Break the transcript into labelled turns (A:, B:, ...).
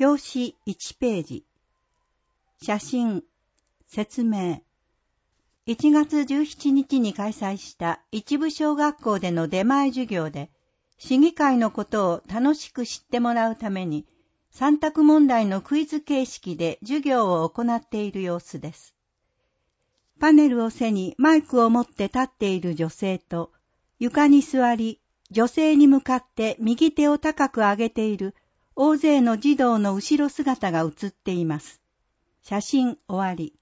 A: 表紙1ページ。写真、説明。1月17日に開催した一部小学校での出前授業で、市議会のことを楽しく知ってもらうために、3択問題のクイズ形式で授業を行っている様子です。パネルを背にマイクを持って立っている女性と、床に座り、女性に向かって右手を高く上げている大勢の児童の後ろ姿が映っています。写真終わり。